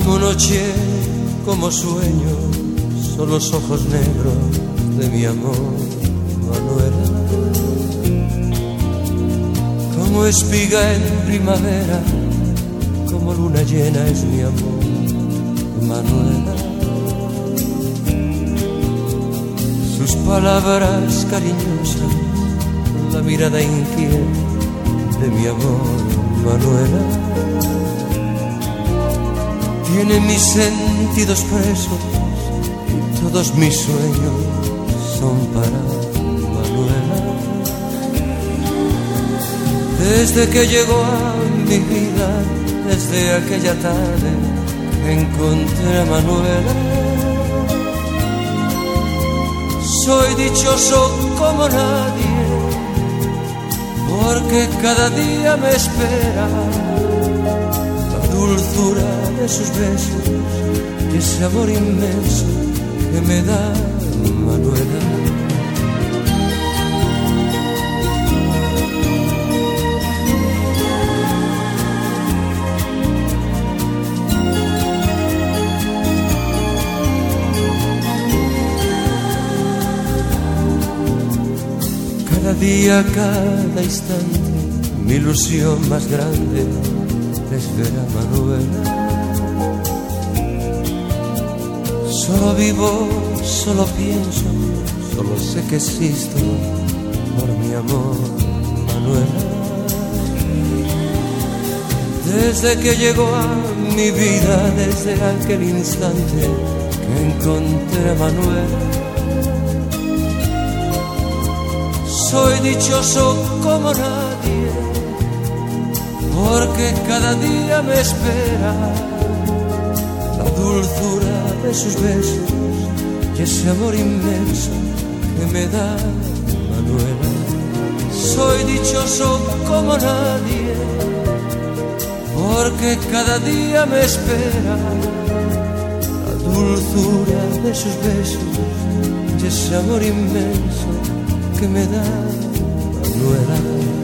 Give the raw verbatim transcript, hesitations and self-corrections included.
Como noche, como sueño, son los ojos negros de mi amor, Manuela. Como espiga en primavera, como luna llena es mi amor, Manuela. Sus palabras cariñosas, la mirada inquieta de mi amor, Manuela. Tiene mis sentidos presos y todos mis sueños son para Manuela. Desde que llegó a mi vida, desde aquella tarde encontré a Manuela. Soy dichoso como nadie, porque cada día me espera la dulzura de sus besos y ese amor inmenso que me da Manuela. Cada día, cada instante, mi ilusión más grande es ver a Manuela. Solo vivo, solo pienso, solo sé que existo por mi amor, Manuela. Desde que llegó a mi vida, desde aquel instante que encontré a Manuela, soy dichoso como nadie, porque cada día me espera la dulzura de sus besos y ese amor inmenso que me da Manuela. Soy dichoso como nadie, porque cada día me espera la dulzura de sus besos y ese amor inmenso que me da Manuela.